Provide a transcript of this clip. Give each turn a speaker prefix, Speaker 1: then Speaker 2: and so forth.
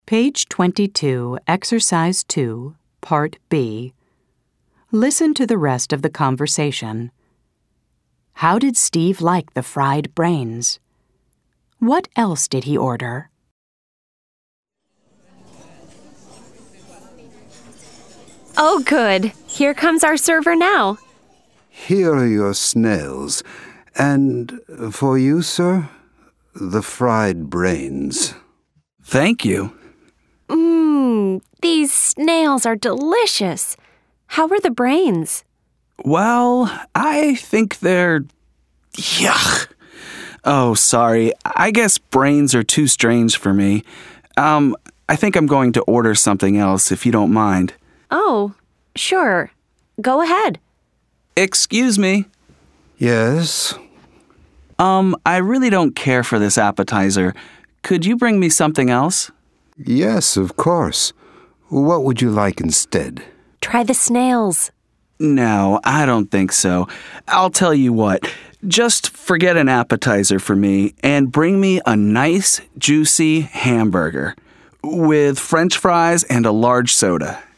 Speaker 1: Page 22, Exercise 2, Part B. Listen to the rest of the conversation. How did Steve like the fried brains? What else did he order?
Speaker 2: Oh, good. Here comes our server now.
Speaker 3: Here are your snails. And for you, sir, the fried brains.
Speaker 4: Thank you.
Speaker 2: These snails are delicious. How are the brains?
Speaker 4: Well, I think they're... Yuck. Oh, sorry. I guess brains are too strange for me. I think I'm going to order something else, if you don't mind.
Speaker 2: Oh, sure. Go ahead.
Speaker 4: Excuse me.
Speaker 3: Yes?
Speaker 4: I really don't care for this appetizer. Could you bring me something else?
Speaker 3: Yes, of course. What would you like instead?
Speaker 2: Try the snails.
Speaker 4: No, I don't think so. I'll tell you what. Just forget an appetizer for me and bring me a nice, juicy hamburger with French fries and a large soda.